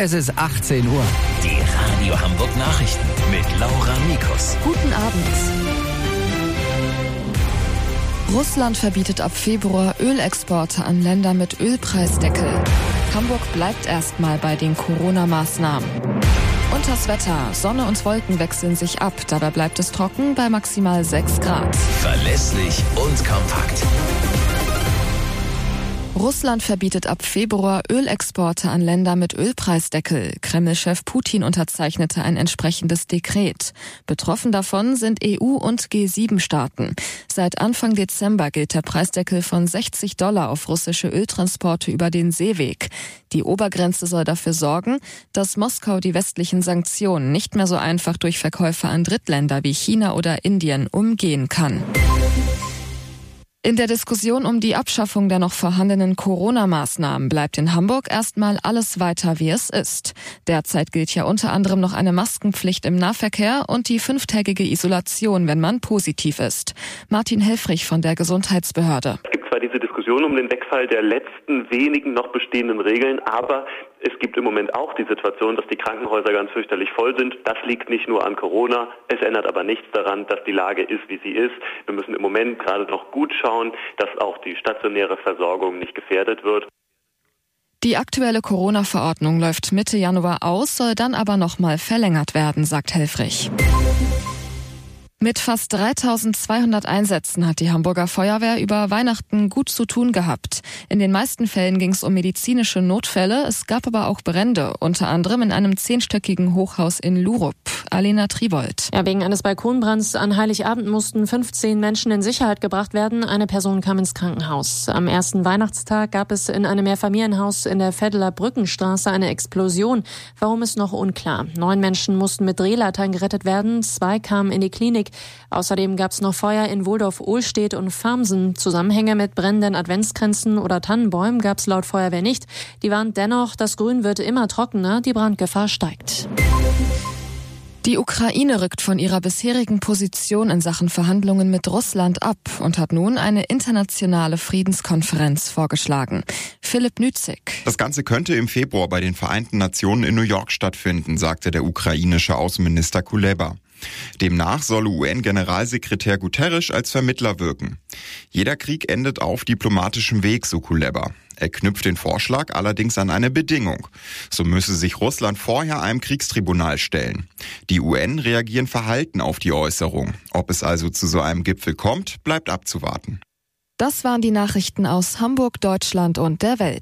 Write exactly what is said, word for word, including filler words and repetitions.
Es ist achtzehn Uhr. Die Radio Hamburg Nachrichten mit Laura Mikus. Guten Abend. Russland verbietet ab Februar Ölexporte an Länder mit Ölpreisdeckel. Hamburg bleibt erstmal bei den Corona-Maßnahmen. Und das Wetter. Sonne und Wolken wechseln sich ab. Dabei bleibt es trocken bei maximal sechs Grad. Verlässlich und kompakt. Russland verbietet ab Februar Ölexporte an Länder mit Ölpreisdeckel. Kreml-Chef Putin unterzeichnete ein entsprechendes Dekret. Betroffen davon sind E U- und G sieben Staaten. Seit Anfang Dezember gilt der Preisdeckel von sechzig Dollar auf russische Öltransporte über den Seeweg. Die Obergrenze soll dafür sorgen, dass Moskau die westlichen Sanktionen nicht mehr so einfach durch Verkäufe an Drittländer wie China oder Indien umgehen kann. In der Diskussion um die Abschaffung der noch vorhandenen Corona-Maßnahmen bleibt in Hamburg erstmal alles weiter, wie es ist. Derzeit gilt ja unter anderem noch eine Maskenpflicht im Nahverkehr und die fünftägige Isolation, wenn man positiv ist. Martin Helfrich von der Gesundheitsbehörde. Es gibt zwar diese Diskussion um den Wegfall der letzten wenigen noch bestehenden Regeln, aber es gibt im Moment auch die Situation, dass die Krankenhäuser ganz fürchterlich voll sind. Das liegt nicht nur an Corona. Es ändert aber nichts daran, dass die Lage ist, wie sie ist. Wir müssen im Moment gerade noch gut schauen, dass auch die stationäre Versorgung nicht gefährdet wird. Die aktuelle Corona-Verordnung läuft Mitte Januar aus, soll dann aber nochmal verlängert werden, sagt Helfrich. Mit fast dreitausendzweihundert Einsätzen hat die Hamburger Feuerwehr über Weihnachten gut zu tun gehabt. In den meisten Fällen ging es um medizinische Notfälle, es gab aber auch Brände, unter anderem in einem zehnstöckigen Hochhaus in Lurup. Alena Trivold. Ja, wegen eines Balkonbrands an Heiligabend mussten fünfzehn Menschen in Sicherheit gebracht werden. Eine Person kam ins Krankenhaus. Am ersten Weihnachtstag gab es in einem Mehrfamilienhaus in der Veddeler Brückenstraße eine Explosion. Warum ist noch unklar. Neun Menschen mussten mit Drehleitern gerettet werden, zwei kamen in die Klinik. Außerdem gab es noch Feuer in Wohldorf-Ohlstedt und Farmsen. Zusammenhänge mit brennenden Adventskränzen oder Tannenbäumen gab es laut Feuerwehr nicht. Die warnt dennoch, das Grün wird immer trockener, die Brandgefahr steigt. Die Ukraine rückt von ihrer bisherigen Position in Sachen Verhandlungen mit Russland ab und hat nun eine internationale Friedenskonferenz vorgeschlagen. Philipp Nützig. Das Ganze könnte im Februar bei den Vereinten Nationen in New York stattfinden, sagte der ukrainische Außenminister Kuleba. Demnach soll U N-Generalsekretär Guterres als Vermittler wirken. Jeder Krieg endet auf diplomatischem Weg, so Kuleba. Er knüpft den Vorschlag allerdings an eine Bedingung. So müsse sich Russland vorher einem Kriegstribunal stellen. Die U N reagieren verhalten auf die Äußerung. Ob es also zu so einem Gipfel kommt, bleibt abzuwarten. Das waren die Nachrichten aus Hamburg, Deutschland und der Welt.